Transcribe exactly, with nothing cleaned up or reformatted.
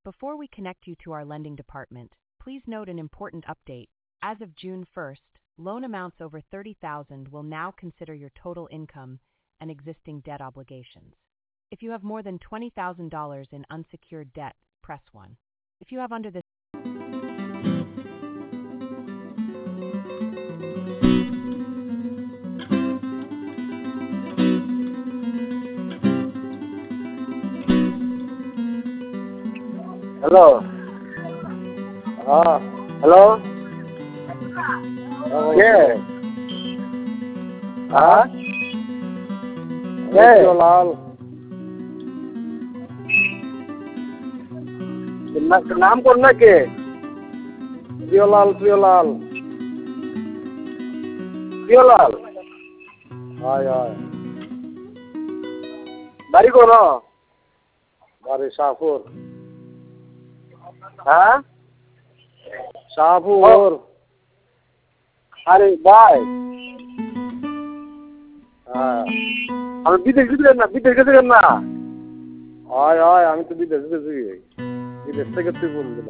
Before we connect you to our lending department, please note an important update. As of June first, loan amounts over thirty thousand dollars will now consider your total income and existing debt obligations. If you have more than twenty thousand dollars in unsecured debt, press one. If you have under this Hello. Ah, hello. Yeah. Ah. Yeah. Lal. नाम कौन ना के? प्रियलाल प्रियलाल. प्रियलाल. हाय हाय. बारी कौन हो? बारी शाहपुर. हाँ? शाहपुर. अरे बाय. हाँ. हम विदेश किधर करना? विदेश किधर करना? हाय हाय, हम तो विदेश किधर गए? विदेश से कितने बोल